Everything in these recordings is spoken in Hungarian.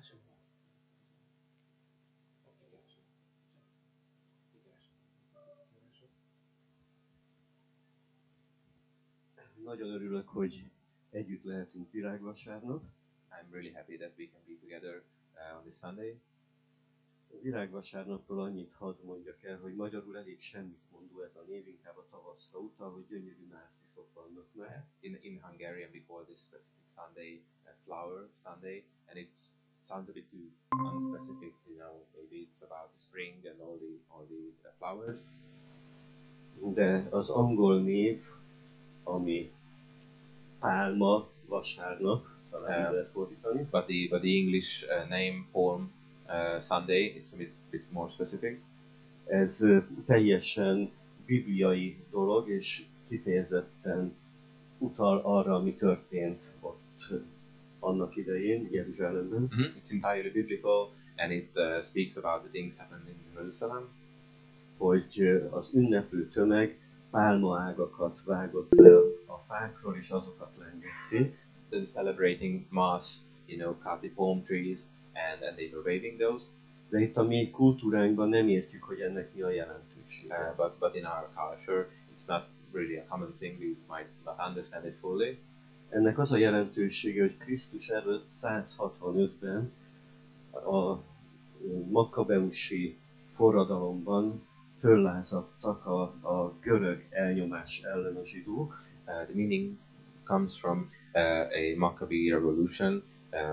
Nagyon örülök, hogy együtt lehetünk virágvasárnap. I'm really happy that we can be together on this Sunday. A virágvasárnapról annyit hadd mondjak el, hogy magyarul elég semmit mondó ez a név, inkább a tavaszra utal, hogy gyönyörű nárciszok vannak meg. In Hungarian we call this specific Sunday a flower Sunday, and it sounds a bit too unspecific, you know, maybe it's about the spring and all the flowers. De az angol név, ami pálma vasárnap, talán lehet fordítani. But the English name Palm Sunday, it's a bit more specific. Ez teljesen bibliai dolog, és kifejezetten utal arra, ami történt ott annak idején, Jeruzsálemben. It's entirely biblical, and it speaks about the things happened in Jerusalem. Hogy az ünneplő tömeg pálmaágakat vágott le a fákról, és azokat lengették. The celebrating mass, you know, cut the palm trees, and they were waving those. De itt a mi kultúránkban nem értjük, hogy ennek mi a jelentősége. But in our culture, it's not really a common thing. We might not understand it fully. Ennek az a jelentősége, hogy Krisztus előtt 165-ben a makkabeusi forradalomban föllázadtak a görög elnyomás ellen a zsidók. The meaning comes from a Maccabee revolution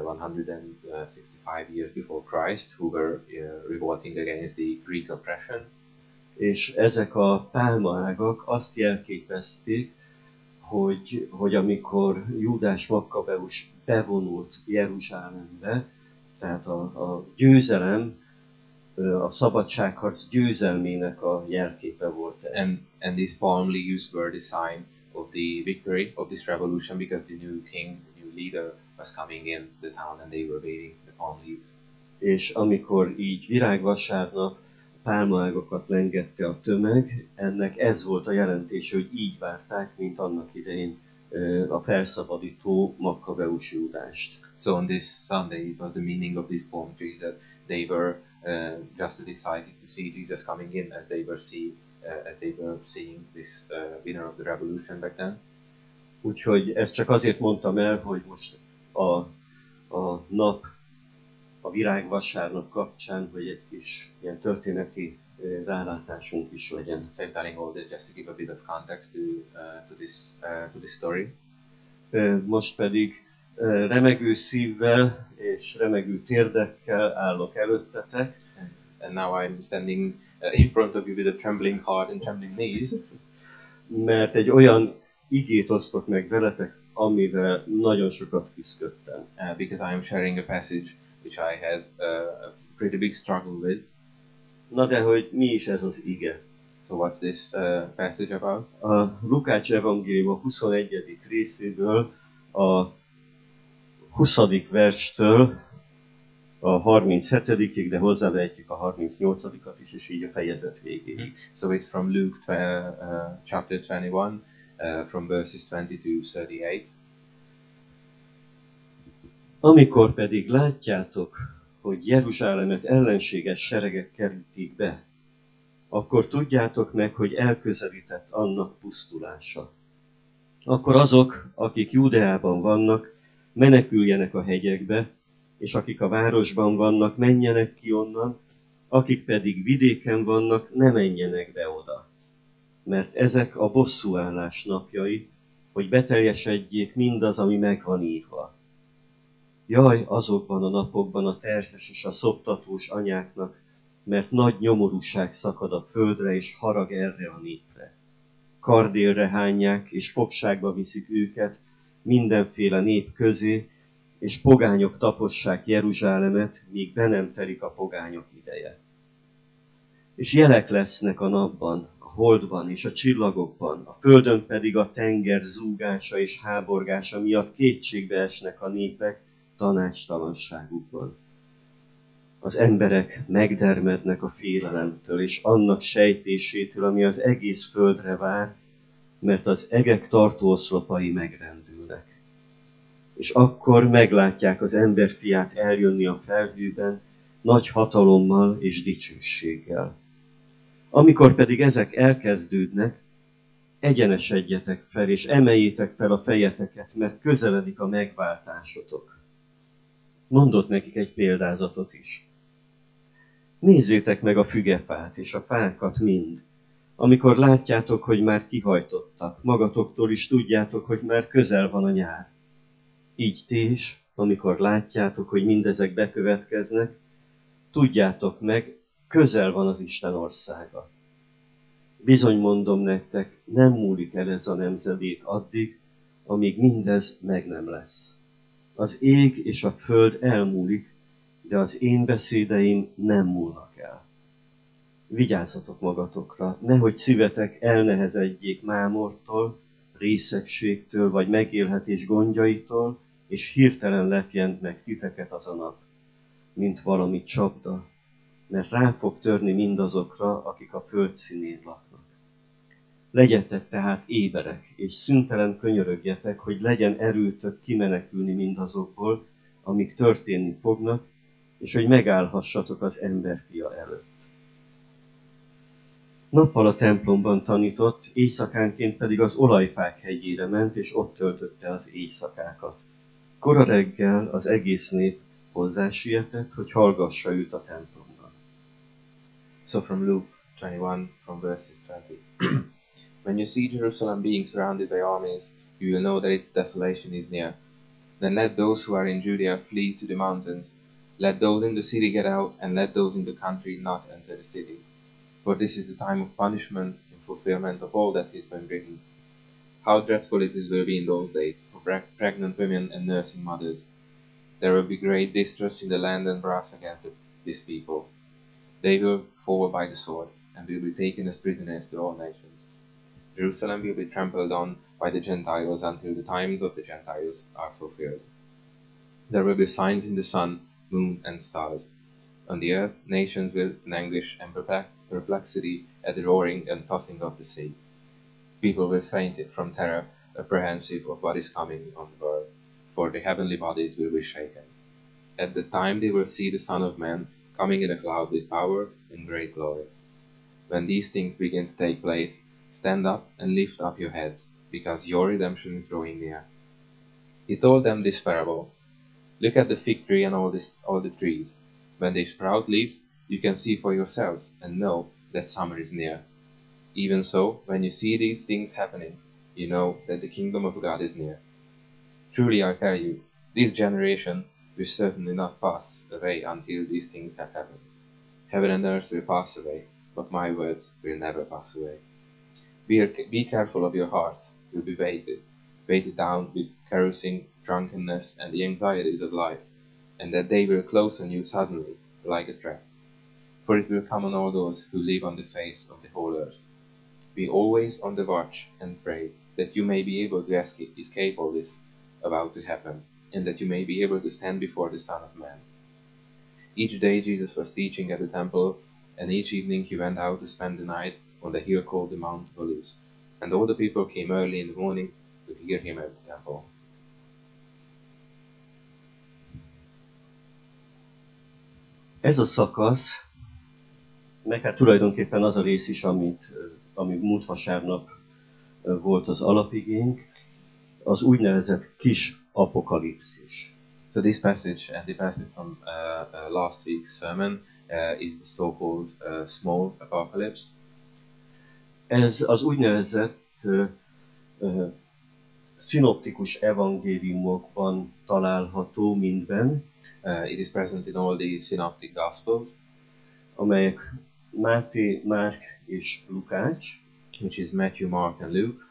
165 years before Christ, who were revolting against the Greek oppression. És ezek a pálmaágak azt jelképezték, hogy amikor Júdás Makkabeus bevonult Jeruzsálembe, tehát a győzelem, a szabadságharc győzelmének a jelképe volt ez. And these palm leaves were the sign of the victory of this revolution, because the new king, the new leader was coming in the town, and they were waving the palm leaves. És amikor így virágvasárnap pálmaágakat lengette a tömeg, ennek ez volt a jelentése, hogy így várták, mint annak idején a felszabadító Makkabeus Júdást. So on this Sunday, it was the meaning of these palm trees that they were just as excited to see Jesus coming in as they were seeing this winner of the revolution back then. Úgyhogy ezt csak azért mondtam el, hogy most a nap, a virágvasárnap kapcsán, hogy egy kis ilyen történeti rálátásunk is legyen. So I'm telling all this just to give a bit of context to this story. Most pedig remegő szívvel és remegő térdekkel állok előttetek. And now I'm standing in front of you with a trembling heart and trembling knees. Mert egy olyan igét osztok meg veletek, amivel nagyon sokat küzdöttem. Because I am sharing a passage which I had a pretty big struggle with. Na de hogy mi is ez az ige? So what's this passage about? A Lukács evangélium a 21. részéből a 20. verstől a 37-ig, de hozzávehetjük a 38-at is, és így a fejezet végéig. So it's from Luke chapter 21, from verses 20 to 38. Amikor pedig látjátok, hogy Jeruzsálemet ellenséges seregek kerülték be, akkor tudjátok meg, hogy elközelített annak pusztulása. Akkor azok, akik Júdeában vannak, meneküljenek a hegyekbe, és akik a városban vannak, menjenek ki onnan, akik pedig vidéken vannak, ne menjenek be oda. Mert ezek a bosszúállás napjai, hogy beteljesedjék mindaz, ami meg van írva. Jaj, azokban a napokban a terhes és a szoptatós anyáknak, mert nagy nyomorúság szakad a földre, és harag erre a népre. Kardélre hányják, és fogságba viszik őket mindenféle nép közé, és pogányok tapossák Jeruzsálemet, míg be nem telik a pogányok ideje. És jelek lesznek a napban, a holdban és a csillagokban, a földön pedig a tenger zúgása és háborgása miatt kétségbe esnek a népek tanácstalanságukban. Az emberek megdermednek a félelemtől és annak sejtésétől, ami az egész földre vár, mert az egek tartóoszlopai megrendülnek. és akkor meglátják az emberfiát eljönni a felhőben, nagy hatalommal és dicsőséggel. Amikor pedig ezek elkezdődnek, egyenesedjetek fel, és emeljétek fel a fejeteket, mert közeledik a megváltásotok. Mondott nekik egy példázatot is. Nézzétek meg a fügefát és a fákat mind. Amikor látjátok, hogy már kihajtottak, magatoktól is tudjátok, hogy már közel van a nyár. Így ti is, amikor látjátok, hogy mindezek bekövetkeznek, tudjátok meg, közel van az Isten országa. Bizony mondom nektek, nem múlik el ez a nemzedék addig, amíg mindez meg nem lesz. Az ég és a föld elmúlik, de az én beszédeim nem múlnak el. Vigyázzatok magatokra, nehogy szívetek elnehezedjék mámortól, részegségtől vagy megélhetés gondjaitól, és hirtelen lepjen meg titeket az a nap, mint valami csapda, mert rá fog törni mindazokra, akik a föld színén laknak. Legyetek tehát éberek, és szüntelen könyörögjetek, hogy legyen erőtök kimenekülni mindazokból, amik történni fognak, és hogy megállhassatok az emberfia előtt. Nappal a templomban tanított, éjszakánként pedig az olajfák hegyére ment, és ott töltötte az éjszakákat. Kora reggel az egész nép hozzásietett, hogy hallgassa őt a templomban. So from Luke 21, from verses 20. When you see Jerusalem being surrounded by armies, you will know that its desolation is near. Then let those who are in Judea flee to the mountains. Let those in the city get out, and let those in the country not enter the city. For this is the time of punishment in fulfillment of all that has been written. How dreadful it will be in those days for pregnant women and nursing mothers. There will be great distress in the land and wrath against this people. They will fall by the sword, and will be taken as prisoners to all nations. Jerusalem will be trampled on by the Gentiles until the times of the Gentiles are fulfilled. There will be signs in the sun, moon, and stars. On the earth, nations will in anguish and perplexity at the roaring and tossing of the sea. People will faint from terror, apprehensive of what is coming on the world, for the heavenly bodies will be shaken. At the time they will see the Son of Man coming in a cloud with power and great glory. When these things begin to take place, stand up and lift up your heads, because your redemption is drawing near. He told them this parable. Look at the fig tree and all the trees. When they sprout leaves, you can see for yourselves and know that summer is near. Even so, when you see these things happening, you know that the kingdom of God is near. Truly I tell you, this generation will certainly not pass away until these things have happened. Heaven and earth will pass away, but my words will never pass away. Be careful of your hearts, you'll be weighted down with carousing, drunkenness, and the anxieties of life, and that they will close on you suddenly, like a trap. For it will come on all those who live on the face of the whole earth. Be always on the watch and pray, that you may be able to escape all this about to happen, and that you may be able to stand before the Son of Man. Each day Jesus was teaching at the temple, and each evening he went out to spend the night on the hill called the Mount of Olives. And all the people came early in the morning to hear him at the temple. Ez a szakasz, meg hát tulajdonképpen az a rész is, ami múlt vasárnap volt az alapigénk, az úgynevezett kis apokalipszis. So this passage and the passage from last week's sermon is the so-called small apocalypse. Ez az úgynevezett szinoptikus evangéliumokban található mindben, it is present in all the synoptic gospels, amelyek Máté, Márk és Lukács, which is Matthew, Mark and Luke.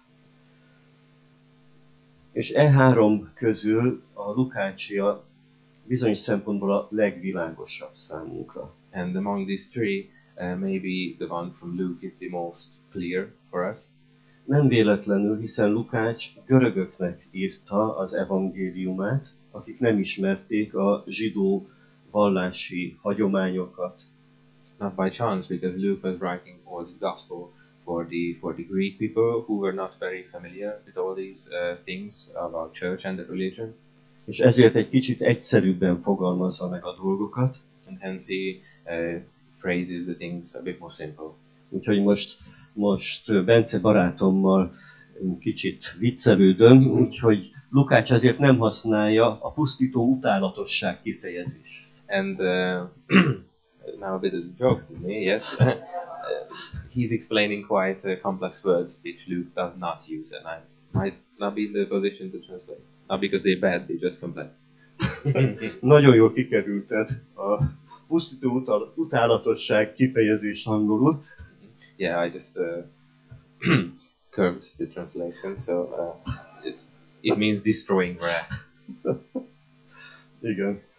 És e három közül a Lukácsia bizonyos szempontból a legvilágosabb számunkra. And among these three, maybe the one from Luke is the most clear for us. Nem véletlenül, hiszen Lukács görögöknek írta az evangéliumát, akik nem ismerték a zsidó vallási hagyományokat. Not by chance, because Luke was writing all this gospel for the Greek people who were not very familiar with all these things about church and the religion. és ezért egy kicsit egyszerűbben fogalmazza meg a dolgokat. And hence he phrases the things a bit more simple. Úgyhogy most Bence barátommal kicsit viccelődöm, úgyhogy Lukács ezért nem használja a pusztító utálatosság kifejezést. And now a bit of a joke with me, yes. He's explaining quite complex words which Luke does not use, and I might not be in the position to translate. Not because they're bad, they're just complex. Nagyon jól kikerülted a pusztító utálatosság kifejezést angolul. Yeah, I just curved the translation, so it means destroying wrath. Igen.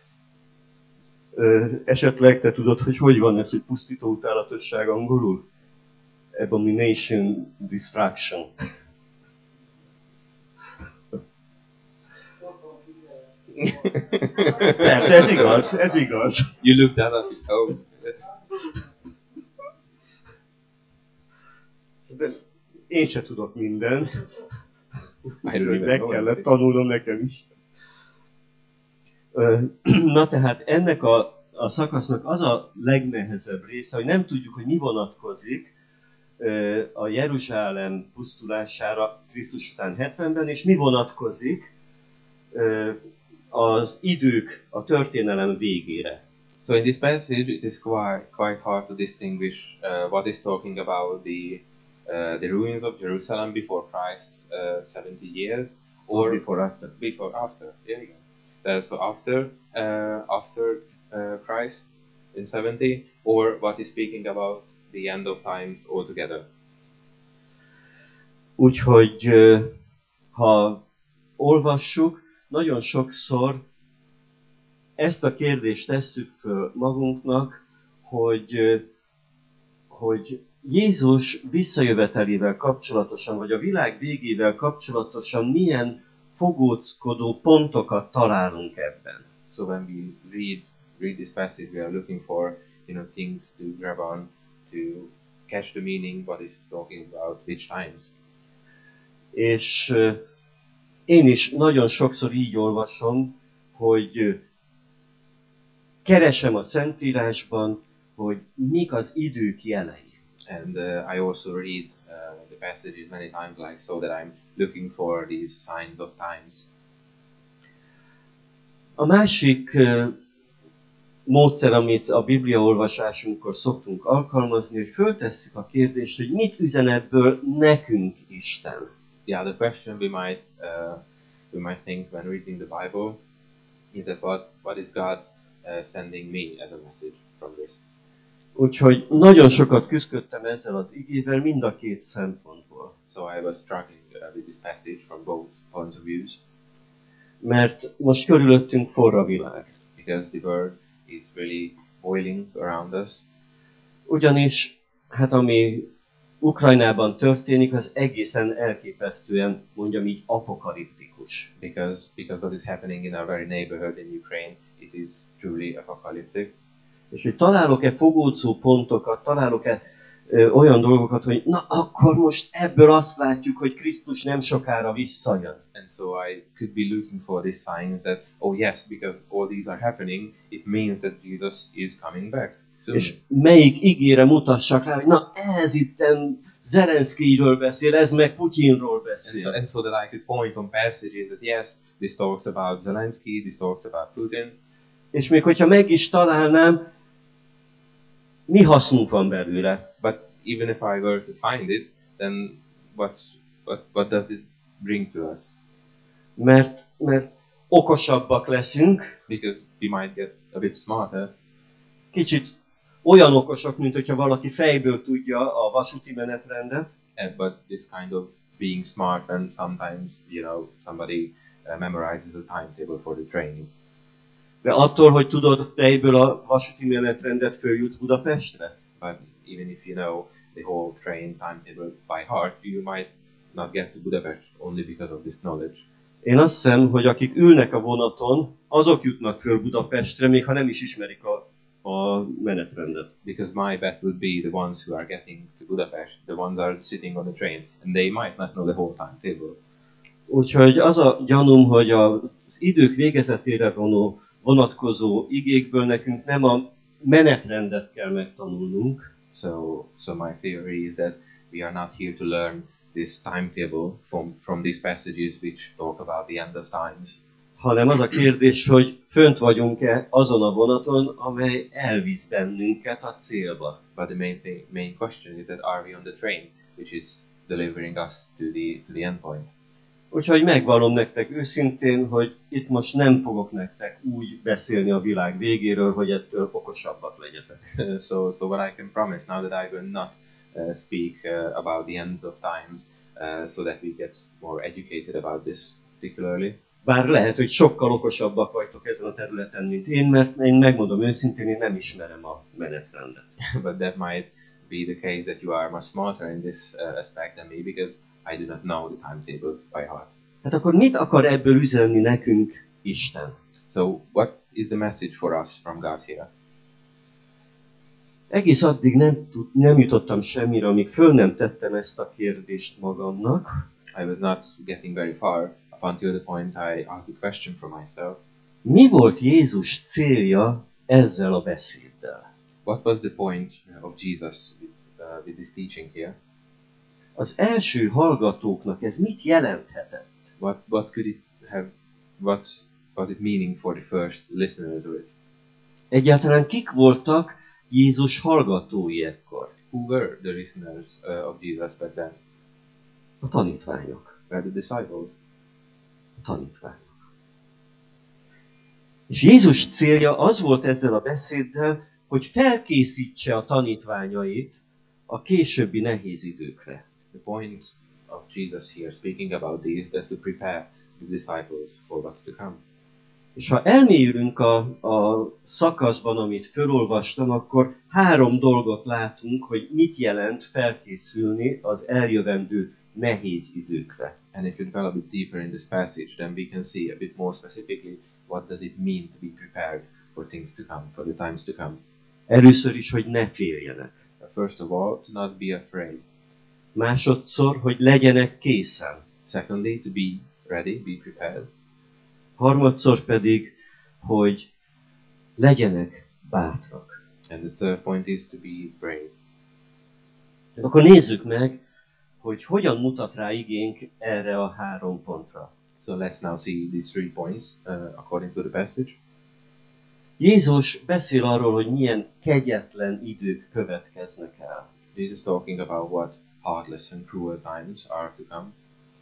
Esetleg te tudod, hogy van ez, hogy pusztító utálatosság angolul? Abomination, destruction. Persze, ez igaz. You looked that up. Oh. De én se tudok mindent. I don't even Meg know kellett anything. tanulnom nekem is. Na tehát ennek a szakasznak az a legnehezebb része, hogy nem tudjuk, hogy mi vonatkozik a Jeruzsálem pusztulására Krisztus után 70-ben, és mi vonatkozik az idők, a történelem végére. So in this passage, it is quite hard to distinguish what is talking about the ruins of Jerusalem before Christ's 70 years, or Before after. after. There you go. So after Christ in 70, or what is speaking about the end of times altogether. Úgyhogy ha olvassuk, nagyon sokszor ezt a kérdést tesszük föl magunknak, hogy Jézus visszajövetelével kapcsolatosan, vagy a világ végével kapcsolatosan milyen fogóckodó pontokat találunk ebben. So when we read this passage, we are looking for things to grab on, to catch the meaning, what is talking about, which times. És én is nagyon sokszor így olvasom, hogy keresem a Szentírásban, hogy mik az idők jelei. And I also read the passages many times, like so that I'm looking for these signs of times. A másik módszer, amit a Biblia olvasásunkkor szoktunk alkalmazni, hogy föltesszük a kérdést, hogy mit üzen ebből nekünk Isten. The other question we might think when reading the Bible is that what is God sending me as a message from this? Úgyhogy nagyon sokat küzdöttem ezzel az igével mind a két szempontból. So I was struggling with this passage from both points of views, Mert most körülöttünk forr a világ. because the world is really boiling around us. Ugyanis, hát ami Ukrajnában történik, az egészen elképesztően, mondjam így, apokaliptikus. Because what is happening in our very neighborhood in Ukraine, it is truly apocalyptic. És hogy találok-e fogódzó pontokat, találok-e olyan dolgokat, hogy na akkor most ebből azt látjuk, hogy Krisztus nem sokára visszajön. And so I could be looking for these signs that, oh yes, because all these are happening, it means that Jesus is coming back soon. És melyik ígére mutassak rá, hogy na ez itten Zelenszkijről beszél, ez meg Putyinról beszél. And so that I could point on passages that yes, this talks about Zelensky, this talks about Putin. És még hogyha meg is találnám, mi hasznunk van belőle? But even if I were to find it, then what does it bring to us? Mert okosabbak leszünk, Because we might get a bit smarter, kicsit olyan okosak, mint hogyha valaki fejből tudja a vasúti menetrendet, but this kind of being smart, and sometimes, somebody memorizes a timetable for the trains. de attól, hogy tudod fejből a vasúti menetrendet, följutsz Budapestre? But even if you know the whole train timetable by heart, you might not get to Budapest only because of this knowledge. Én azt hiszem, hogy akik ülnek a vonaton, azok jutnak föl Budapestre, még ha nem is ismerik a menetrendet. Because my bet would be the ones who are getting to Budapest, the ones are sitting on the train, and they might not know the whole timetable. Úgyhogy az a gyanúm, hogy az idők végezetére vonatkozó igékből nekünk nem a menetrendet kell megtanulnunk, So my theory is that we are not here to learn this timetable from these passages which talk about the end of times, hanem az a kérdés, hogy fönt vagyunk-e azon a vonaton, amely elvisz bennünket a célba. but the main question is that are we on the train which is delivering us to the end point. Úgyhogy megvallom nektek őszintén, hogy itt most nem fogok nektek úgy beszélni a világ végéről, hogy ettől okosabbak legyetek. So what I can promise now that I will not speak about the ends of times so that we get more educated about this particularly. Bár lehet, hogy sokkal okosabbak vagytok ezen a területen, mint én, mert én megmondom őszintén, én nem ismerem a menetrendet. But that might be the case that you are much smarter in this aspect than me because I do not know the timetable by heart. Hát akkor mit akar ebből üzenni nekünk Isten? So what is the message for us from God here? Egész addig nem jutottam semmire, amíg föl nem tettem ezt a kérdést magamnak. I was not getting very far up until the point I asked the question for myself. Mi volt Jézus célja ezzel a beszéddel? What was the point of Jesus with this teaching here? Az első hallgatóknak ez mit jelenthetett? What could it have? What was it meaning for the first listeners of it? Egyáltalán kik voltak Jézus hallgatói ekkor? Who were the listeners of Jesus back then? A tanítványok. Were the disciples? A tanítványok. És Jézus célja az volt ezzel a beszéddel, hogy felkészítse a tanítványait a későbbi nehéz időkre. The point of Jesus here speaking about this is that to prepare the disciples for what's to come. És ha elmélyülünk a szakaszban, amit felolvastam, akkor 3 dolgot látunk, hogy mit jelent felkészülni az eljövendő nehéz időkre. And if you delve a bit deeper in this passage, then we can see a bit more specifically what does it mean to be prepared for things to come, for the times to come. Először is, hogy ne féljenek. First of all, to not be afraid. Másodszor, hogy legyenek készen. Secondly, to be ready, be prepared. Harmadszor pedig, hogy legyenek bátrak. And the third point is to be brave. Akkor nézzük meg, hogy hogyan mutat rá igénk erre a 3 pontra. So let's now see these 3 points according to the passage. Jézus beszél arról, hogy milyen kegyetlen idők következnek el. Jesus talking about what heartless and cruel times are to come.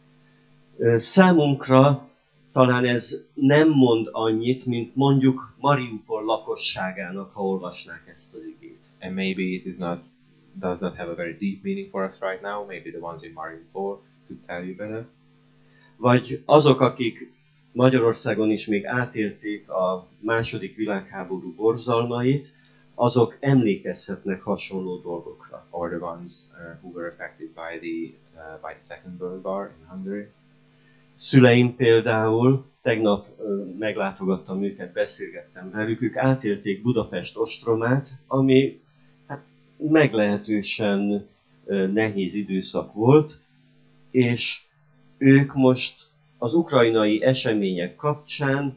Számunkra talán ez nem mond annyit, mint mondjuk Mariupol lakosságának, ha olvasnák ezt az igét. And maybe it does not have a very deep meaning for us right now. Maybe the ones in Mariupol could tell you better. Vagy azok, akik Magyarországon is még átélték a II. Világháború borzalmait, azok emlékezhetnek hasonló dolgokra. Or the ones who were affected by the Second World War in Hungary. Szüleim például, tegnap meglátogattam őket, beszélgettem velük, ők átélték Budapest ostromát, ami hát, meglehetősen nehéz időszak volt, és ők most az ukrajnai események kapcsán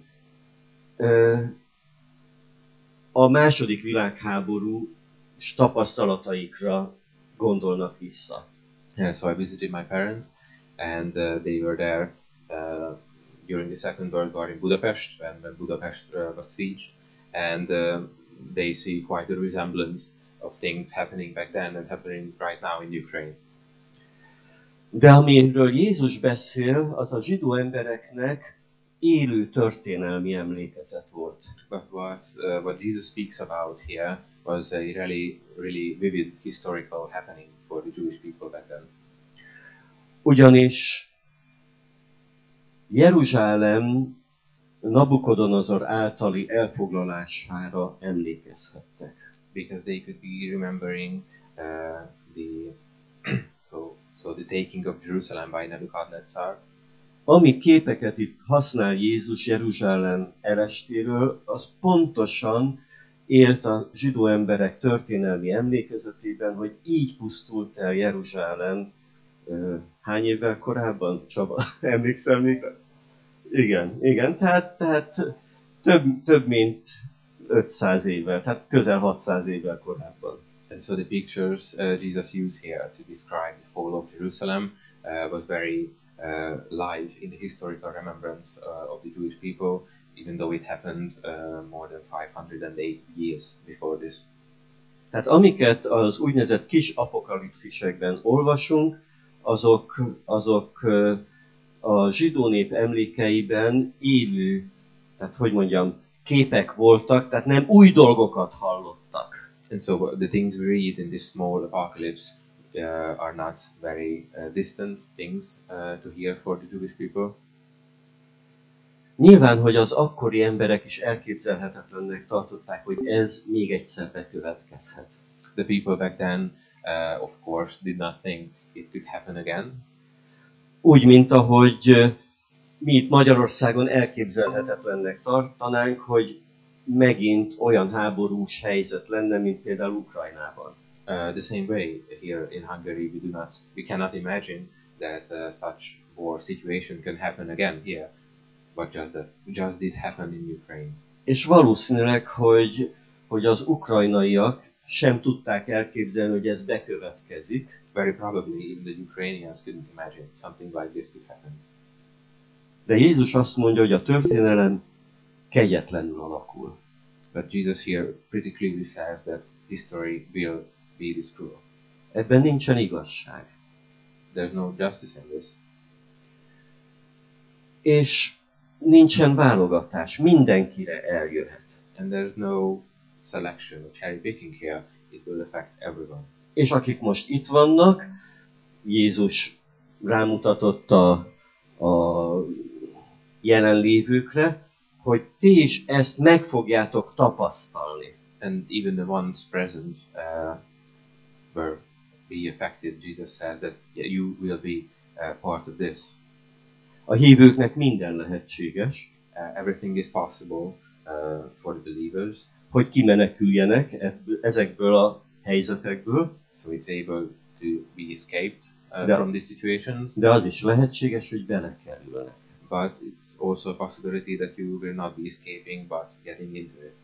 a II. Világháború tapasztalataikra gondolnak vissza. Yeah, so I visited my parents, and they were there during the Second World War in Budapest, when Budapest was sieged, and they see quite a resemblance of things happening back then and happening right now in Ukraine. De amiről Jézus beszél, az a zsidó embereknek élő történelmi emlékezet volt. But what Jesus speaks about here was a really vivid historical happening for the Jewish people back then. Ugyanis Jeruzsálem Nabukodonozor általi elfoglalására emlékezhettek. Because they could be remembering the taking of Jerusalem by Nebuchadnezzar. Ami képeket itt használ Jézus Jeruzsálem elestéről, az pontosan élt a zsidó emberek történelmi emlékezetében, hogy így pusztult el Jeruzsálem Hány évvel korábban, Csaba? Emlékszel még? Igen, tehát több mint 500 évvel, tehát közel 600 évvel korábban. And so the pictures Jesus used here to describe the fall of Jerusalem was very live in the historical remembrance of the Jewish people, even though it happened more than 508 years before this. Tehát amiket az úgynevezett kis apokalipszisekben olvasunk, azok a zsidó nép emlékeiben élő, tehát hogy mondjam, képek voltak, tehát nem új dolgokat hallottak. And so the things we read in this small apocalypse are not very distant things to hear for the Jewish people. Nyilván, hogy az akkori emberek is elképzelhetetlennek tartották, hogy ez még egyszer bekövetkezhet. The people back then, of course, did not think it could happen again. Úgy, mint ahogy mi itt Magyarországon elképzelhetetlennek tartanánk, hogy megint olyan háborús helyzet lenne, mint például Ukrajnában. The same way here in Hungary, we cannot imagine that such war situation can happen again here, but just did happen in Ukraine. És valószínűleg, hogy az ukrajnaiak sem tudták elképzelni, hogy ez bekövetkezik. Very probably even the Ukrainians couldn't imagine something like this could happen. De Jézus azt mondja, hogy a történelem kegyetlenül alakul. But Jesus here pretty clearly says that history will be this cruel. Ebben nincsen igazság. There's no justice in this. És nincsen válogatás, mindenkire eljöhet. And there's no selection or cherry picking here. It will affect everyone. És akik most itt vannak, Jézus rámutatott a jelenlévőkre, hogy ti is ezt meg fogjátok tapasztalni. And even the ones present will be affected. Jesus says that you will be part of this. A hívőknek minden lehetséges, Everything is possible for the believers. hogy kimeneküljenek ezekből a helyzetekből, So it's able to be escaped De- from these situations. de az is lehetséges, hogy belekerülnek. But it's also a possibility that you will not be escaping, but getting into it.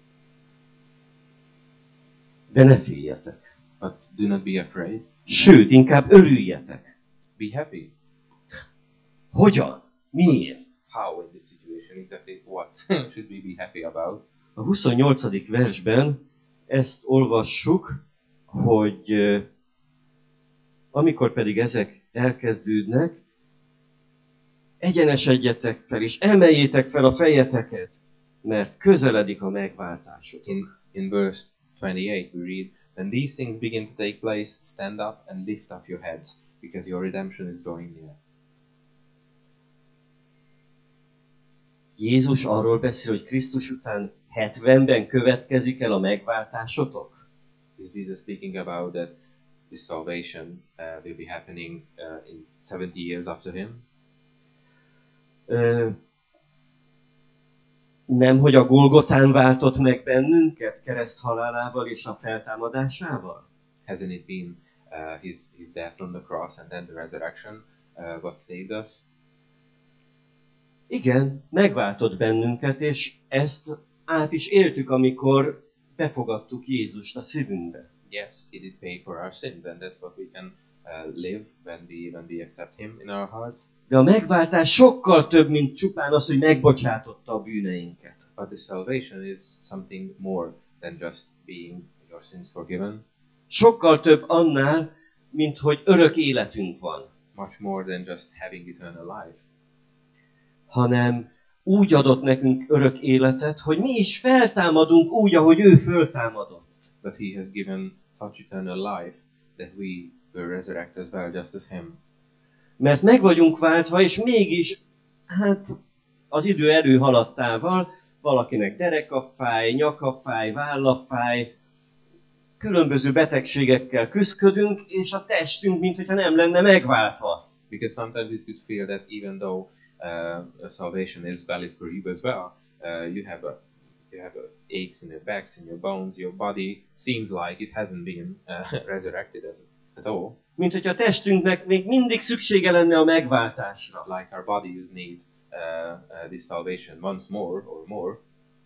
De ne féljetek. But do not be afraid. Sőt, inkább örüljetek. Be happy. Hogyan? Miért? How in this situation exactly? What should we be happy about? A 28. versben ezt olvassuk, hogy amikor pedig ezek elkezdődnek, egyenesedjetek fel, és emeljétek fel a fejeteket, mert közeledik a megváltásotok. In verse 28 we read, "When these things begin to take place, stand up and lift up your heads, because your redemption is drawing near." Jézus arról beszél, hogy Krisztus után 70-ben következik el a megváltásotok. Is Jesus speaking about that this salvation will be happening in 70 years after him? Nem, hogy a Golgotán váltott meg bennünket kereszt halálával és a feltámadásával? Hasn't it been his death on the cross and then the resurrection what saved us? Igen, megváltott bennünket, és ezt át is éltük, amikor befogadtuk Jézust a szívünkbe. Yes, he did pay for our sins, and that's what we can live when we accept him in our hearts. De a megváltás sokkal több, mint csupán az, hogy megbocsátotta a bűneinket. But the salvation is something more than just being your sins forgiven. Sokkal több annál, mint hogy örök életünk van. Much more than just having eternal life. Hanem úgy adott nekünk örök életet, hogy mi is feltámadunk úgy, ahogy ő föltámadott. But he has given such eternal life that we will resurrect as well, just as him. Mert meg vagyunk váltva, és mégis, az idő előhaladtával valakinek derekafáj, nyakafáj, vállafáj, különböző betegségekkel küzdködünk, és a testünk, mintha nem lenne megváltva. Because sometimes it could feel that even though salvation is valid for you as well, you have aches in your backs, in your bones, your body seems like it hasn't been resurrected at all. Mint hogy a testünknek még mindig szüksége lenne a megváltásra. Like our bodies need this salvation once more or more.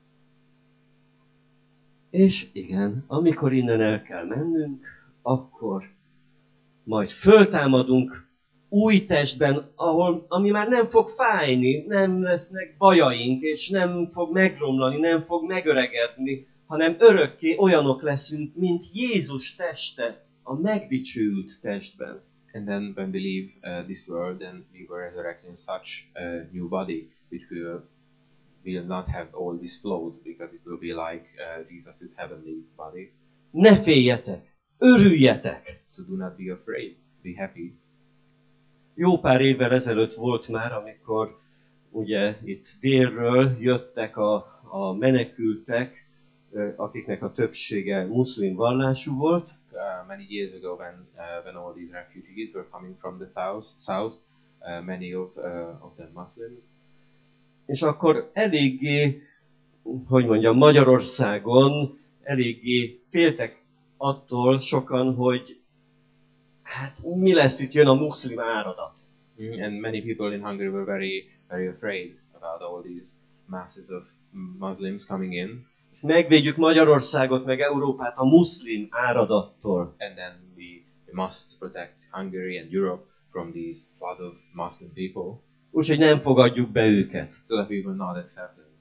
És igen, amikor innen el kell mennünk, akkor majd föltámadunk új testben, ami már nem fog fájni, nem lesznek bajaink, és nem fog megromlani, nem fog megöregedni, hanem örökké olyanok leszünk, mint Jézus teste a megdicsőült testben. And then when we leave this world, then we were resurrected in such a new body, which will not have all these flaws, because it will be like Jesus' heavenly body. Ne féljetek, örüljetek! So do not be afraid, be happy. Jó pár évvel ezelőtt volt már, amikor ugye itt délről jöttek a menekültek, akiknek a többsége muszlim vallású volt. Many years ago, when all these refugees were coming from the south, many of them Muslims. És akkor eléggé, hogy mondjam, Magyarországon eléggé féltek attól sokan, hogy hát mi lesz, itt jön a muszlim áradat. And many people in Hungary were very, very afraid about all these masses of Muslims coming in. És megvédjük Magyarországot, meg Európát a muszlim áradattól. And then we must protect Hungary and Europe from these flood of Muslim people. Úgyhogy nem fogadjuk be őket. So that we will not accept them.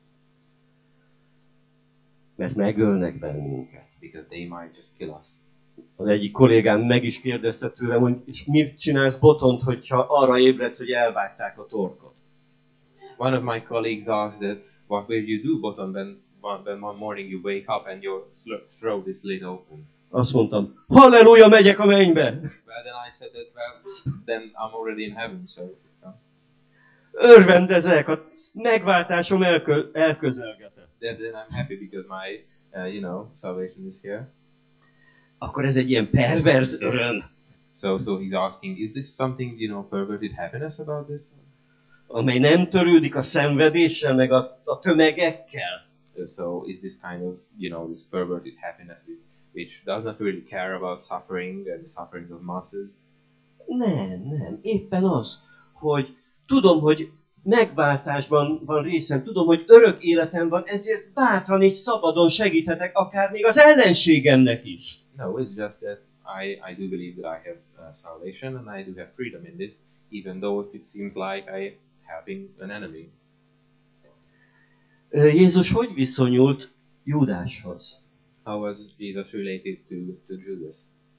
Mert megölnek bennünket. Because they might just kill us. Az egyik kollégám meg is kérdezte tőlem, hogy és mit csinálsz Botont, hogyha arra ébredsz, hogy elvágták a torkot. One of my colleagues asked that, what will you do, Boton, when one morning you wake up and your throat is slit open? Azt mondtam, halleluja, megyek a mennybe! Well, then I said that, then I'm already in heaven, so... Örvendezek, a megváltásom elközelgetett. Then I'm happy because my, salvation is here. Akkor ez egy ilyen perverz öröm. So he's asking, is this something, perverted happiness about this? Amely nem törődik a szenvedéssel, meg a tömegekkel. So is this kind of, this perverted happiness which does not really care about suffering and the suffering of masses? Nem. Éppen az, hogy tudom, hogy megváltásban van részem, tudom, hogy örök életem van, ezért bátran és szabadon segíthetek akár még az ellenségemnek is. No, it's just that I do believe that I have salvation and I do have freedom in this, even though it seems like I helping an enemy. Jézus hogy viszonyult Júdáshoz? How was Jesus related to Judas?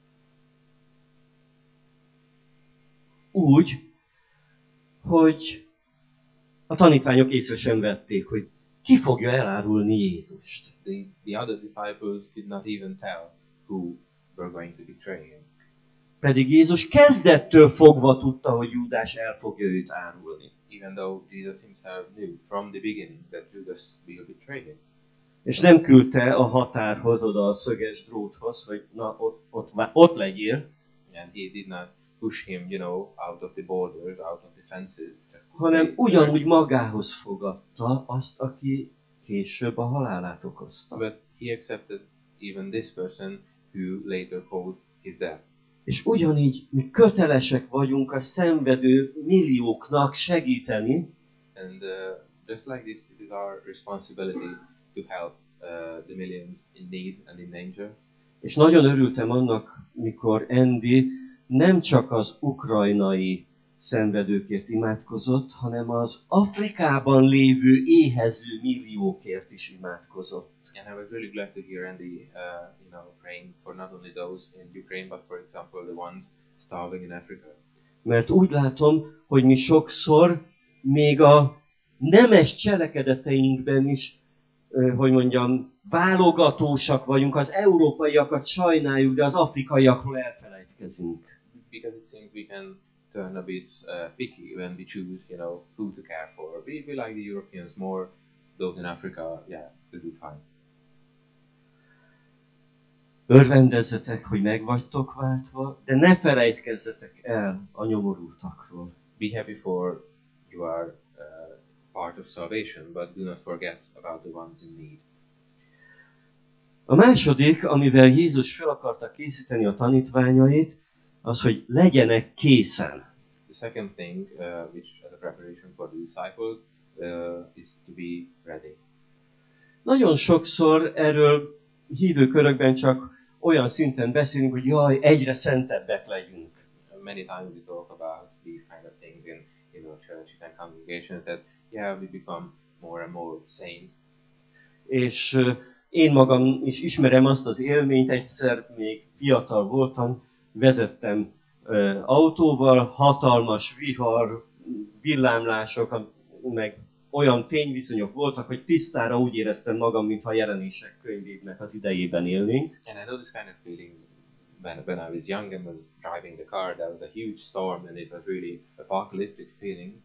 Úgy, hogy a tanítványok észre sem vették, hogy ki fogja elárulni Jézust. The other disciples did not even tell who were going to betray him. Pedig Jézus kezdettől fogva tudta, hogy Júdás el fogja őt árulni. Even though Jesus himself knew from the beginning that Judas will betray him. És nem küldte a határhoz, oda a szöges dróthoz, hogy na ott legyél. And he did not push him, out of the borders, out of the fences. Hanem ugyanúgy magához fogadta azt, aki később a halálát okozta. But he accepted even this person who later caused his death. És ugyanígy mi kötelesek vagyunk a szenvedő millióknak segíteni. And just like this, it is our responsibility to help the millions in need and in danger. És nagyon örültem annak, mikor Andy nem csak az ukrajnai szenvedőkért imádkozott, hanem az Afrikában lévő éhező milliókért is imádkozott. And I was really glad to hear Andy, praying for not only those in Ukraine, but for example the ones starving in Africa. Mert úgy látom, hogy mi sokszor még a nemes cselekedeteinkben is, válogatósak vagyunk, az európaiakat sajnáljuk, de az afrikaiakról elfelejtkezünk. Because it seems we can turn a bit picky when we choose, who to care for. We like the Europeans more, those in Africa, they do fine. Örvendezzetek, hogy meg vagytok váltva, de ne felejtkezzetek el a nyomorultakról. Be happy for you are part of salvation, but do not forget about the ones in need. A második, amivel Jézus fel akarta készíteni a tanítványait, az, hogy legyenek készen. The second thing, which as a preparation for the disciples, is to be ready. Nagyon sokszor erről hívő körökben csak olyan szinten beszélünk, hogy jaj, egyre szentebbek legyünk. Many times we talk about these kind of things in our churches and congregations that, yeah, we become more and more saints. És én magam is ismerem azt az élményt, egyszer még fiatal voltam, vezettem autóval, hatalmas vihar, villámlások, meg olyan fényviszonyok voltak, hogy tisztára úgy éreztem magam, mintha a Jelenések könyvének az idejében élnénk. And I know this kind of feeling when I was young and was driving the car. There was a huge storm and it was really apocalyptic feeling.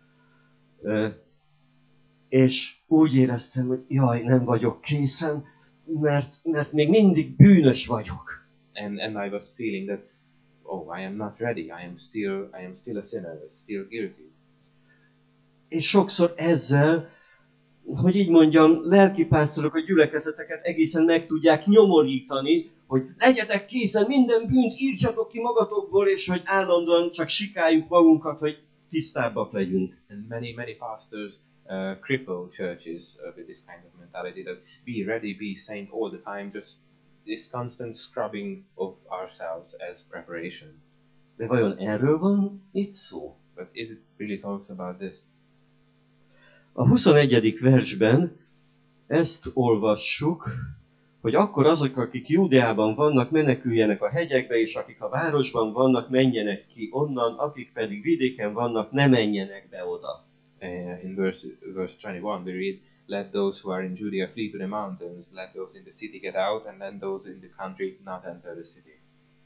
És úgy éreztem, hogy jaj, nem vagyok készen, mert még mindig bűnös vagyok. And I was feeling that, oh, I am not ready. I am still a sinner, still guilty. És sokszor ezzel, hogy így mondjam, lelkipásztorok a gyülekezeteket egészen meg tudják nyomorítani, hogy legyetek készen, minden bűnt írtsatok ki magatokból, és hogy állandóan csak sikáljuk magunkat, hogy tisztábbak legyünk. And many pastors cripple churches with this kind of mentality that be ready, be saint all the time, just this constant scrubbing of ourselves as preparation. De vajon erről van itt szó? But is it really talks about this? A 21. versben ezt olvassuk, hogy akkor azok, akik Júdeában vannak, meneküljenek a hegyekbe, és akik a városban vannak, menjenek ki onnan, akik pedig vidéken vannak, ne menjenek be oda. In verse 21 we read, let those who are in Judea flee to the mountains, let those in the city get out, and then those in the country not enter the city.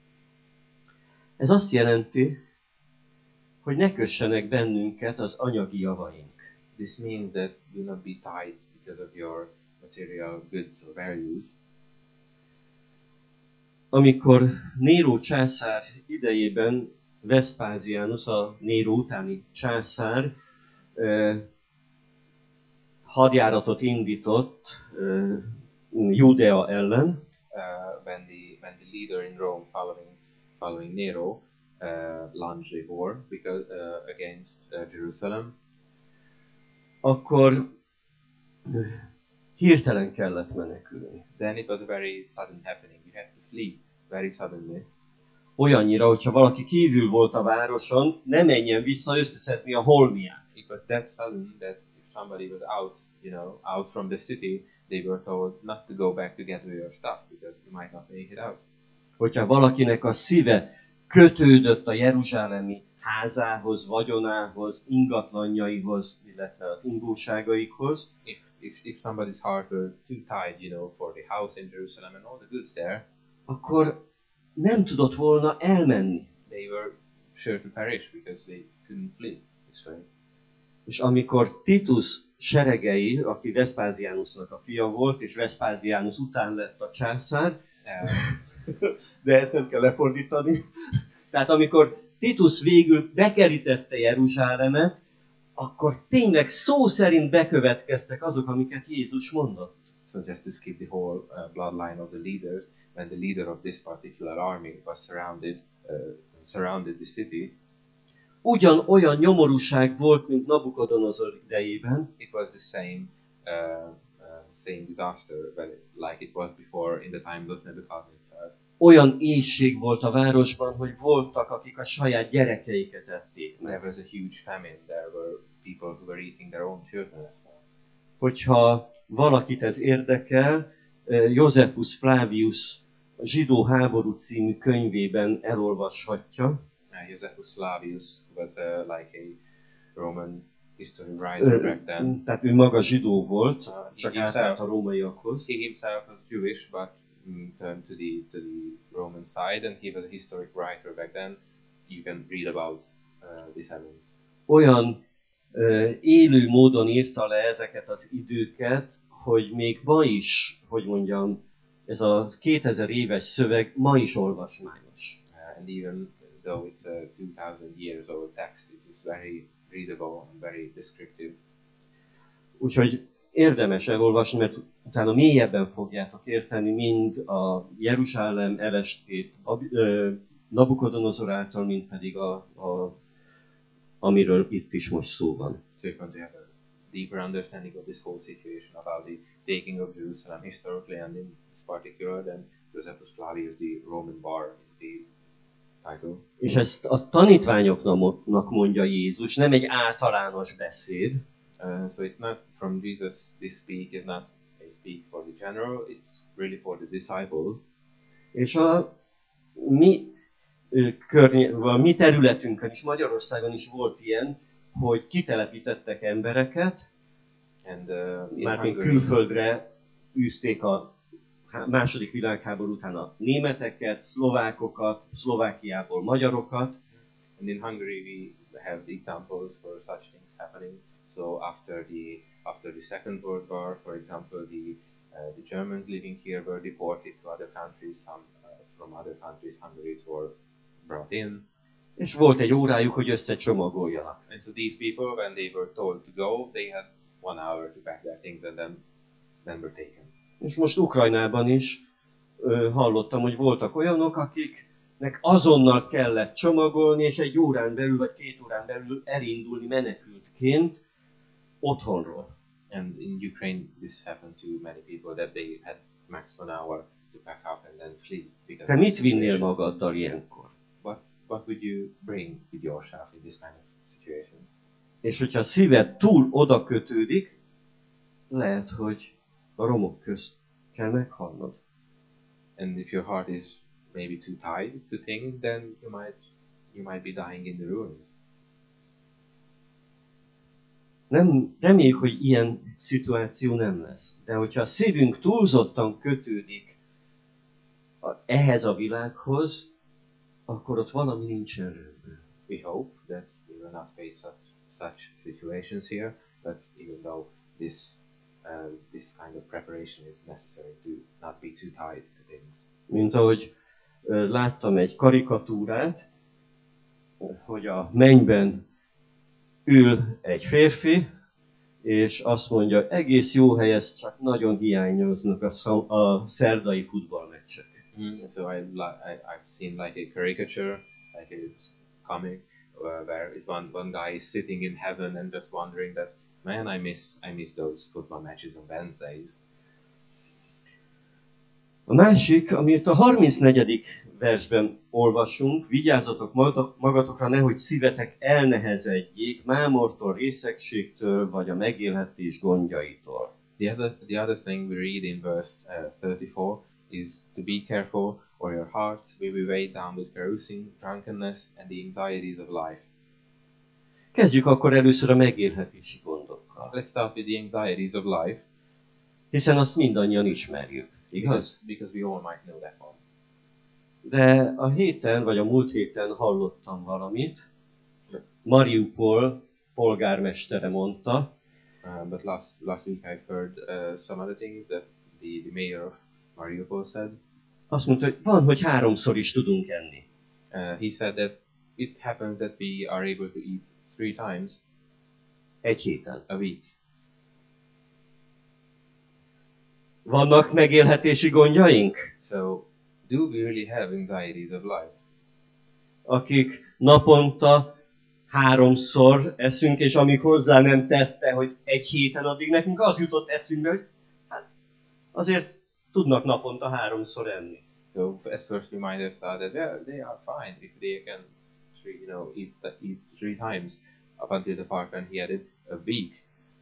Ez azt jelenti, hogy ne kössenek bennünket az anyagi javaink. This means that do not be tied because of your material goods or values. Amikor Néró császár idejében Vespasianus, a Néró utáni császár, hadjáratot indított Judea ellen, When the leader in Rome following Nero launched a war against Jerusalem, akkor hirtelen kellett menekülni. then it was a very sudden happening. You had to flee very suddenly. Olyannyira, hogyha valaki kívül volt a városon, ne menjen vissza összeszedni a holmiát. It was that sudden that if somebody was out from the city, they were told not to go back to gather your stuff because you might not make it out. Hogyha valakinek a szíve kötődött a jeruzsálemi házához, vagyonához, ingatlanjaihoz, illetve az ingóságaikhoz, If somebody's heart were too tied, for the house in Jerusalem and all the goods there, akkor nem tudott volna elmenni. they were sure to perish because they couldn't flee this way. És amikor Titus seregei, aki Vespasianusnak a fia volt, és Vespasianus után lett a császár, de ezt nem kell lefordítani. Tehát amikor Titus végül bekerítette Jeruzsálemet, akkor tényleg szó szerint bekövetkeztek azok, amiket Jézus mondott. So just to skip the whole bloodline of the leaders, when the leader of this particular army was surrounded the city, Ugyanolyan nyomorúság volt, mint Nabukodonozor idejében. It was the same disaster like it was before in the times of Nebuchadnezzar. Olyan éhség volt a városban, hogy voltak, akik a saját gyerekeiket ették meg. There was a huge famine. There were people who were eating their own children as well. Hogyha valakit ez érdekel, Josephus Flavius a Zsidó háború című könyvében elolvashatja. Josephus Flavius was like a Roman history writer back then. Tehát ő maga zsidó volt, csak he átállt a rómaiakhoz. He himself was Jewish, but turned to the Roman side, and he was a historic writer back then. You can read about these events. Olyan élő módon írta le ezeket az időket, hogy még ma is, hogy mondjam, ez a 2000 éves szöveg ma is olvasmányos. And even though it's a 2000 years old text, it is very readable and very descriptive. Úgyhogy érdemes elolvasni, mert utána mélyebben fogjátok érteni mind a Jeruzsálem elestét Nabukodonozor által, mint pedig amiről itt is most szó van. So if you want to have a deeper understanding of this whole situation about the taking of Jerusalem historically and in this particular, then Josephus Flavius, the Roman bar, is the title. És ezt a tanítványoknak mondja Jézus, nem egy általános beszéd, So it's not from Jesus, this speak is not a speak for the general, it's really for the disciples. és a mi területünkön is, Magyarországon is volt ilyen, hogy kitelepítettek embereket, And mármint külföldre űzték a második világháború után a németeket, szlovákokat, Szlovákiából magyarokat. And in Hungary we have the examples for such things happening. So after the Second World War, for example, the Germans living here were deported to other countries. Some from other countries, Hungary, were brought in. És volt egy órájuk, hogy összecsomagoljanak. And so these people, when they were told to go, they had 1 hour to pack their things and then were taken. És most Ukrajnában is hallottam, hogy voltak olyanok, akiknek azonnal kellett csomagolni, és 1 órán belül, vagy 2 órán belül elindulni menekültként otthonról. And in Ukraine, this happened to many people, that they had max 1 hour to pack up and then flee. Te mit vinnél magaddal ilyenkor? What would you bring with yourself in this kind of situation? És hogyha a szíved túl oda kötődik, lehet, hogy a romok közt kell meghalnod. And if your heart is maybe too tied to things, then you might be dying in the ruins. Nem, reméljük, hogy ilyen szituáció nem lesz. De hogyha a szívünk túlzottan kötődik ehhez a világhoz, akkor ott valami nincsen rendben. We hope that we will not face such situations here, but even though this kind of preparation is necessary to not be too tied to things. Mint ahogy láttam egy karikatúrát, hogy a mennyben ül egy férfi, és azt mondja, egész jó hely, ez csak nagyon hiányoznak a szerdai futballmeccsek. So I've seen like a caricature, like a comic, where is one guy is sitting in heaven and just wondering that, man, I miss those football matches on Wednesdays. A másik, amit a 34. versben olvasunk, vigyázzatok magatokra, nehogy szívetek elnehezedjék mámortól, részegségtől, vagy a megélhetés gondjaitól. The other thing we read in verse 34 is to be careful, or your hearts will be weighed down with carousing, drunkenness, and the anxieties of life. Kezdjük akkor először a megélhetési gondokkal. Let's start with the anxieties of life. Hiszen azt mindannyian ismerjük, igaz? Because we all might know that one. De a héten, vagy a múlt héten hallottam valamit. Mariupol polgármestere mondta. But last week I've heard some other things that the mayor of Mariupol said. Azt mondta, hogy van, hogy 3-szor is tudunk enni. He said that it happens that we are able to eat 3 times egy héten. A week. Vannak megélhetési gondjaink? So, do we really have anxieties of life? Akik naponta 3-szor eszünk, és amíg hozzá nem tette, hogy egy héten, addig nekünk az jutott eszünkbe, hogy hát azért tudnak naponta 3-szor enni. So at first we might have thought that they are fine if they can, eat 3 times up until the part when he added a week.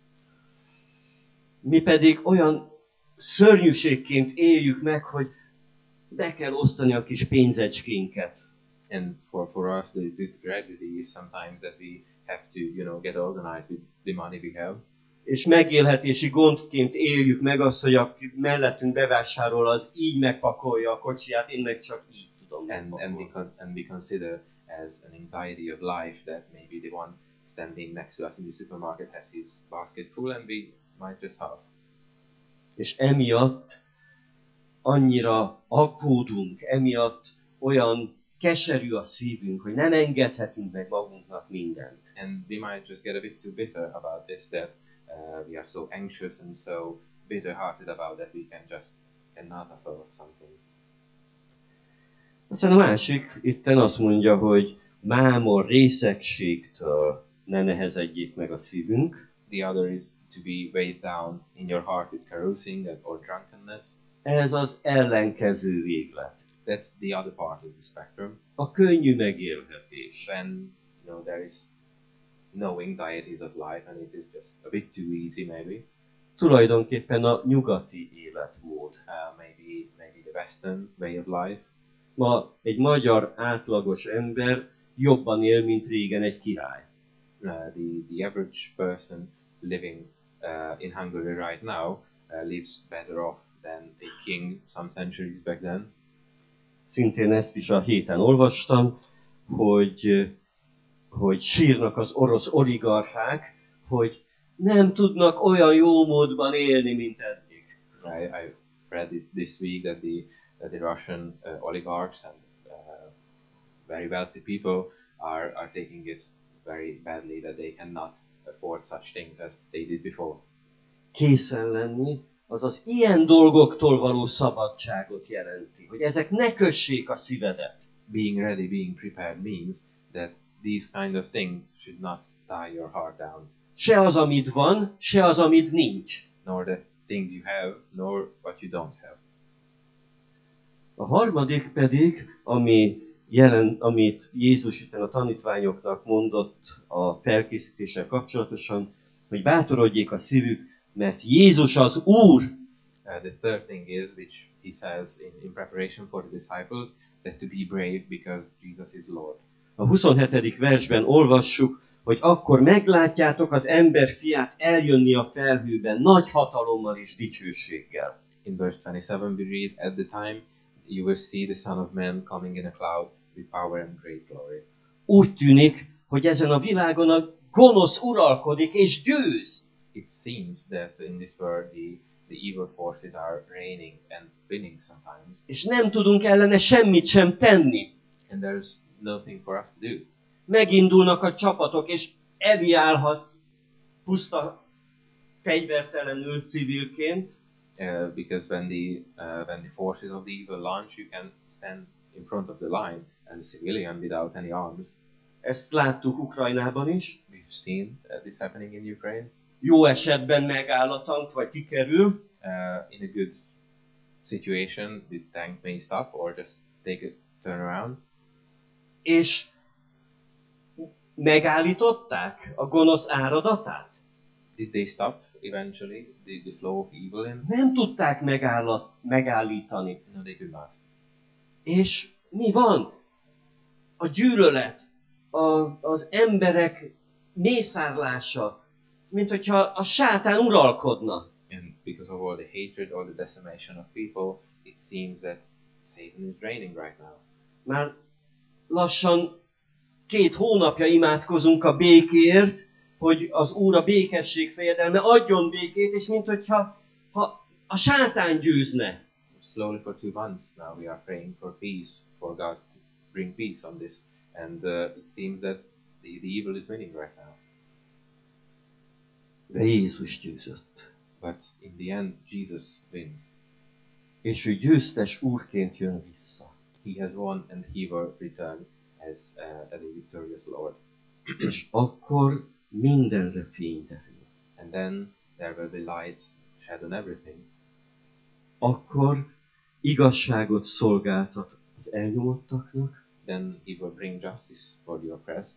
Mi pedig olyan szörnyűségként éljük meg, hogy be kell osztani a kis pénzecskénket. And for us, the tragedy is sometimes that we have to, get organized with the money we have. És megélhetési gondként éljük meg azt, hogy aki mellettünk bevásárol, az így megpakolja a kocsiját, én meg csak így tudom megpakolni. And we consider as an anxiety of life that maybe the one standing next to us in the supermarket has his basket full and we might just have. És emiatt annyira aggódunk, emiatt olyan keserű a szívünk, hogy nem engedhetünk meg magunknak mindent. And we might just get a bit too bitter about this, that we are so anxious and so bitter-hearted about that we cannot afford something. Aztán a másik itten azt mondja, hogy mámor, részegségtől ne nehezedjék meg a szívünk. The other is to be weighed down in your heart with carousing or drunkenness. Ez az ellenkező véglet. That's the other part of the spectrum. A könnyű megélhetés. When there is no anxieties of life and it is just a bit too easy, maybe. Tulajdonképpen a nyugati életmód. Maybe the Western way of life. Ma egy magyar átlagos ember jobban él, mint régen egy király. The average person living in Hungary right now lives better off than a king some centuries back then. Szintén ezt is a héten olvastam, hogy sírnak az orosz oligarchák, hogy nem tudnak olyan jó módban élni, mint eddig. I read it this week that the Russian oligarchs and very wealthy people are taking it very badly, that they cannot afford such things as they did before. Készen lenni, az az ilyen dolgoktól való szabadságot jelenti, hogy ezek ne kössék a szívedet. Being ready, being prepared means that these kind of things should not tie your heart down. Se az, amit van, se az, amit nincs. Nor the things you have, nor what you don't have. A harmadik pedig, amit Jézus itt a tanítványoknak mondott a felkészítéssel kapcsolatosan, hogy bátorodjék a szívük, mert Jézus az Úr. The third thing is, which he says in preparation for the disciples, that to be brave because Jesus is Lord. A 27. versben olvassuk, hogy akkor meglátjátok az ember fiát eljönni a felhőben nagy hatalommal és dicsőséggel. In verse 27 we read, at the time you will see the Son of Man coming in a cloud with power and great glory. Úgy tűnik, hogy ezen a világon a gonosz uralkodik és győz. It seems that in this world the evil forces are reigning and winning sometimes. És nem tudunk ellene semmit sem tenni. And there's nothing for us to do. Megindulnak a csapatok, és eviálhatsz puszta, fegyvertelenül civilként. Because when the forces of the evil launch, you can stand in front of the line as a civilian without any arms. Ezt láttuk Ukrajnában is. We've seen this happening in Ukraine. Jó esetben megáll a tank, vagy kikerül. In a good situation, the tank may stop or just take a turn around. És megállították a gonosz áradatát? Did they stop eventually the flow of evil in? Nem tudták megállítani. No, they could not. És mi van? A gyűlölet, az emberek mészárlása, mint hogyha a sátán uralkodna. And because of all the hatred, all the decimation of people, it seems that Satan is reigning right now. Már lassan 2 hónapja imádkozunk a békért, hogy az Úr a békesség fejedelme adjon békét, és mint hogyha a sátán győzne. Slowly for 2 months now we are praying for peace, for God to bring peace on this. And it seems that the evil is winning right now. De Jézus győzött. But in the end, Jesus wins. És ő győztes úrként jön vissza. He has won and he will return as a victorious Lord. És akkor mindenre fény derül. And then there will be light shed on everything. Akkor igazságot szolgáltat az elnyomottaknak, Then he will bring justice for the oppressed.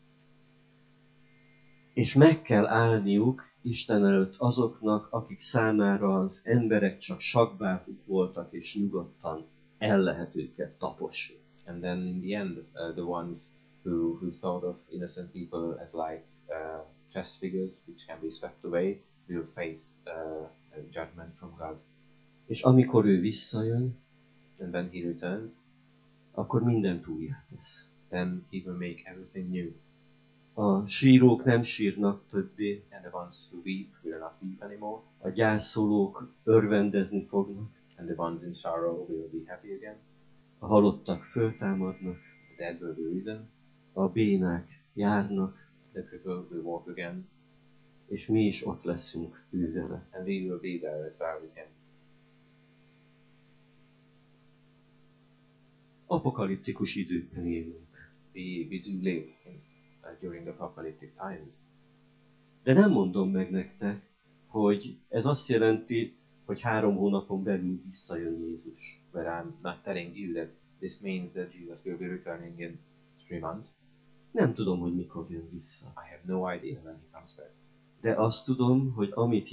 és meg kell állniuk Isten előtt azoknak, akik számára az emberek csak sakkbábuk voltak, és nyugodtan el lehet őket taposni. And then in the end, the ones who thought of innocent people as like chess figures which can be swept away will face a judgment from God. És amikor ő visszajön, And when he returns, akkor mindent újjá tesz. then he will make everything new. A sírók nem sírnak többé, And the ones who weep will not weep anymore. a gyászolók örvendezni fognak, And the ones in sorrow will be happy again. a halottak föltámadnak, The dead will be risen. a bénák járnak, The cripple will walk again. és mi is ott leszünk ő vele. And we will be there as well with him. Apokaliptikus időkben élünk. We do live during the apocalyptic times. De nem mondom meg nektek, hogy ez azt jelenti, hogy 3 hónapon belül visszajön Jézus. But I'm not telling you that this means that Jesus will be returning in 3 months. Nem tudom, hogy mikor jön vissza. I have no idea when he comes back. De azt tudom, hogy amit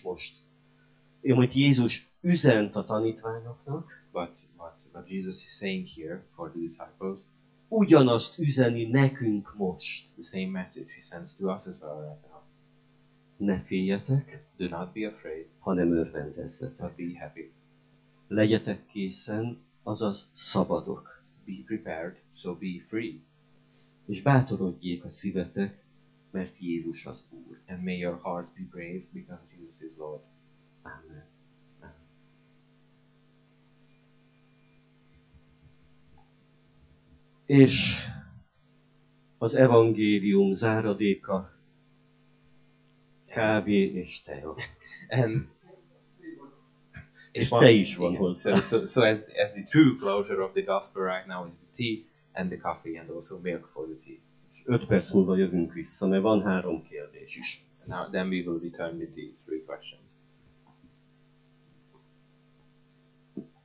Jézus üzent a tanítványoknak, But Jesus is saying here for the disciples, ugyanazt üzeni nekünk most. the same message he sends to us as well right now. Ne féljetek, Do not be afraid, hanem örvendezzetek. but be happy. Legyetek készen, azaz szabadok. Be prepared, so be free. És bátorodjék a szívetek, mert Jézus az Úr. And may your heart be brave because Jesus is Lord. Amen. És az evangélium záradéka kávé és tea. And És te is van yeah, hozzá. so as the true closure of the gospel right now is the tea and the coffee and also milk for the tea. 5 perc múlva jövünk vissza, mert van 3 kérdés is. Now then we will return with these 3 questions.